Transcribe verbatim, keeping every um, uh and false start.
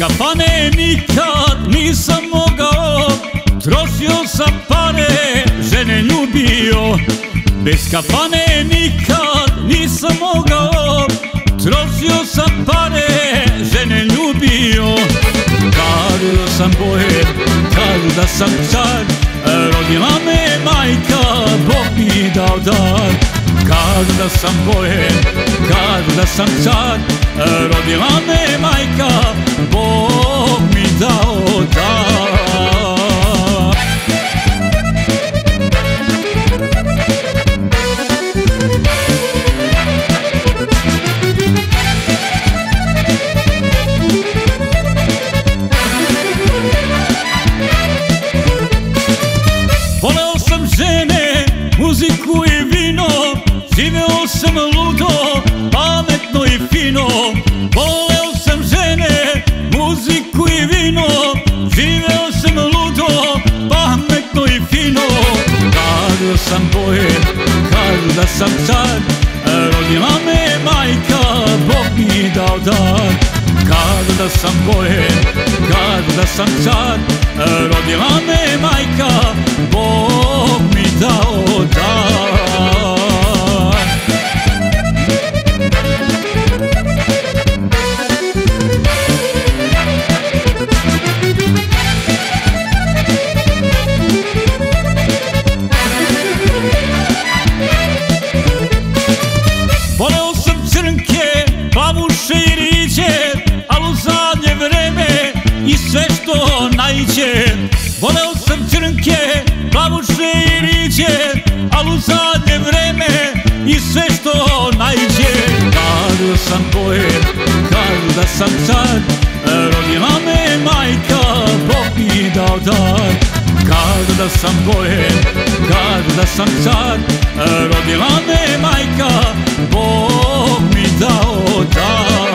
kafane nikad nisam mogao, trošio sam pare, žene ljubio. Bez kafane nikad nisam mogao, trošio sam pare, žene ljubio. Kad sam bojem, kad da sam car, rodila me majka, Bog mi dao dar. Kad da sam bojem, kad da sam car, rodila me majka, Bog mi dao dar. Voleo sam žene, muziku i vino, živeo sam ludo, pametno i fino. Voleo sam žene, muziku i vino, živeo sam ludo, pametno i fino. Kad sam bojem, kad da sam car, rodila me majka, Bog mi dao dar. Kad da sam bojem, kad da sam car, rodila me majka, Bog mi dao dar. Voleo sam crnke, plavuše i riđe, al u zadnje vreme i sve što naiđe. Voleo sam crnke, plavuše i riđe, al u zadnje vreme i sve što naiđe. Kad sam bojem, kad da sam car, rodila me majka, Bog mi dao dar. Kad da sam bojem, kad da sam car, rodila me majka, Bog mi dao dar.